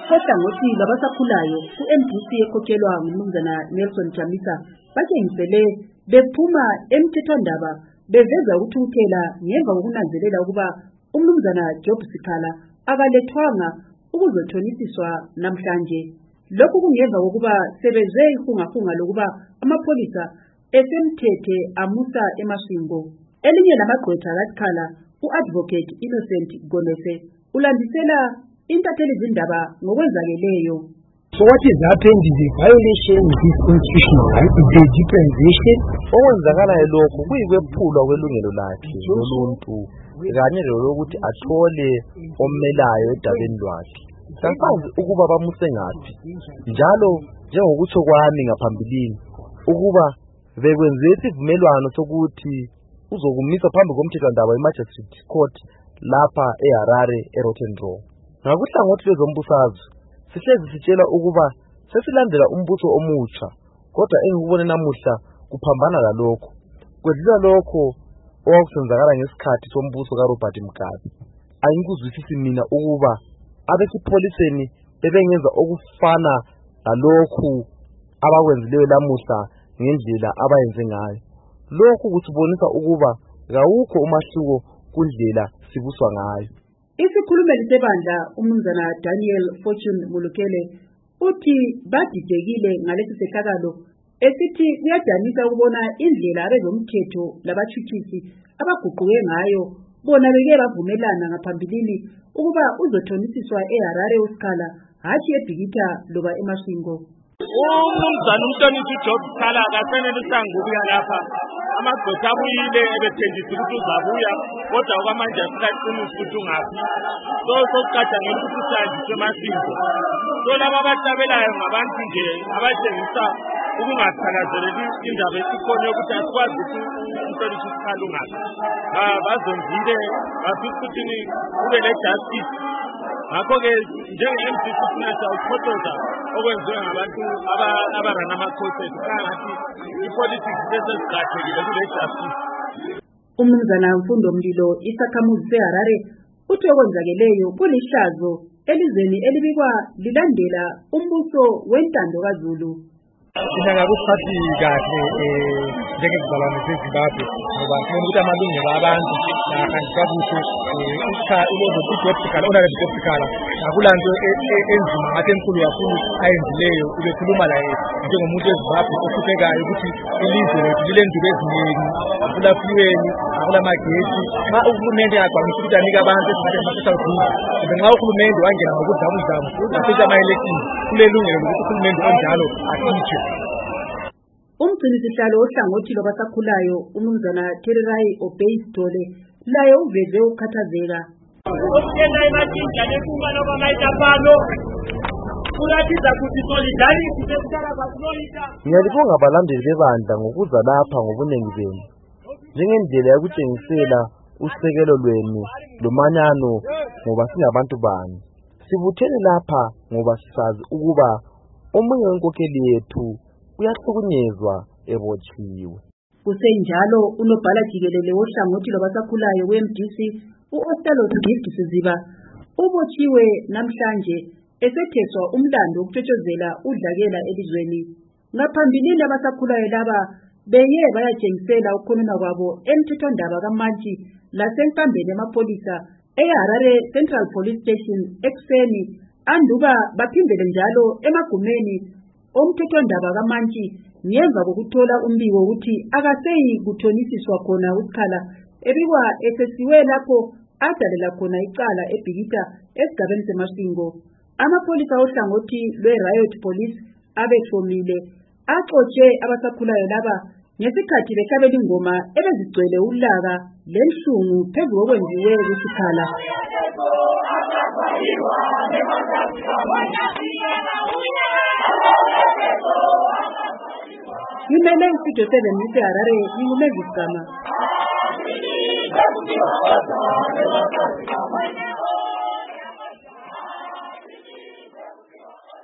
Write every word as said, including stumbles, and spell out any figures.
kohlangothi labasakhulayo ku-M D C ekhokhelwa ngumnumzana Nelson Chamisa batshengisele bephuma emthethwandaba beveza ukuthukuthela ngemva kokunanzelela ukuba umnumzana Job Sikhala akalethwanga ukuzothonisiswa namhlanje. Lokhu kungemva kokuba sebeze ihungafunga lokuba amapholisa esemthethe amusa eMasvingo. Elinye lamagqwetha lasikhala u-Advocate Innocent Gonese ulandisela intatheli zindaba ngokwenzakeleyo. So what is happened is a violation of this constitutional right, it's a deprivation. Okwenzakalayo lokhu kuyikwephulwa kwelungelo lakhe loluntu kanye lokuthi athole ommelayo edabeni lwakhe. Sasazi ukuba bamuse ngaphi njalo njengokutsho kwami ngaphambilini ukuba bekwenze isivumelwano sokuthi uzokumisa phambi komthethwandaba eMagistrate Court lapha eHarare eRotterdam. Ngakuhlangothi lwezombusazwe sihlezi sitshela ukuba sesilandela umbuso omutsha, kodwa engikubone namuhla kuphambana lalokho. Kwedlula lokho owakusenzakala ngesikhathi sombuso kaRobert Mugabe. Ayikuzwisisi mina ukuba abesipholiseni bebengenza okufana lalokhu abakwenzileyo lamuhla ngendlela abayenze ngayo. Lokhu kusibonisa ukuba kawukho umahluko kundlela sibuswa ngayo. Isikhulumeli sebandla umnumzana Daniel Fortune Mulukele uthi badidekile ngalesi sehlakalo esithi kuyadanisa ukubona indlela abezomthetho labathuthusi abaguquke ngayo bona beke bavumelana ngaphambilini ukuba uzothonisiswa eHarare uSikhala hathi eBhikita loba eMasvingo. Umnumzana uMhlonishwa uJob Sikhala akasenelisanga ukuya lapha. Amagqwetha abuyile ebethenjiswa ukuthi uzabuya kodwa okwamanje asikaqiniswa ukuthi ungaphi. So sokuqada ngelukuthi usanjiswe eMasvingo. So laba abahlabelayo ngabantu nje abatshengisa ukungathakazeleli indaba esikhona yokuthi asikwazi ukuthi uMhlonishwa uSikhala ungaphi. Bazonzile bafisa ukuthi kube le-justice. Ngakho-ke njenge-M D C sifuna siyawukhothoza okwenziwe ngabantu abarana ama-courses kangathi i-politics sesesiqathekile kule-justice. Umnumzana Mfundomlilo isakhamuzi seHarare uthi okwenzakeleyo kulihlazo elizweni elibikwa lilandela umbuso wentando kaZulu. Thina ngakuphathi kahle njengezizalwane zeZimbabwe ngoba sibona ukuthi amalungelo abantu ahanjiswa kuhle uJob Sikhala onale Job Sikhala akulanto enzima ngathi enkulu kakhulu ayenzileyo ubekhuluma laye njengomuntu weZimbabwe okhupekayo ukuthi ilizwe lethu lilenduku eziningi akulafiweni akulamagesi. Xa uhulumende agqamisa ukuthi anike abantu esingathi ama-social goods nxa uhulumende wangena ngokudlamuzamu afisa ama-election kulelungelo lokuthi uhulumende onjalo akhitshwe. Umgcinisihlalo ohlangothi lwabasakhulayo umnumzana Therirai Obey Sithole laye uveze ukukhathazeka. Okuyena imatinja lefunga loba mayitapano kulathiza ukuthi solidarity sesithala kwasilolita. Ngiyalibonga abalandeli bebandla ngokuza lapha ngobunengi benu njengendlela yokutshengisela usekelo lwenu lomanyano ngoba singabantu bani. Sibuthene lapha ngoba sisazi ukuba omunye wenkokheli yethu uyahlukunyezwa ebotshiwe. Kusenjalo unobhala jikelele wohlangothi lwabasakhulayo we-M D C u-Ostelos Gift Siziba ubotshiwe namhlanje esetheswa umlando ukutshotshozela udlakela elizweni. Ngaphambilini abasakhulayo laba beye bayatshengisela ukukhonona kwabo emthethwandaba kaMantshi lasenkambeni yamapholisa eHarare Central Police Station ekuseni anduba baphindele njalo emagumeni omthethwandaba kaMantshi ngemva kokuthola umbiko ukuthi akaseyi kuthonisiswa khona uSikhala ebikwa esesiwe lapho adalela khona icala eBhikita esigabeni seMasvingo. Amapholisa ohlangothi lwe-Riot Police abethomile axotshe abasakhulayo laba ngesikhathi behlabela ingoma ebezigcwele ulaka lenhlungu phezu kokwenziwe kuSikhala. Yimele istudio seven eHarare ngingumezigama.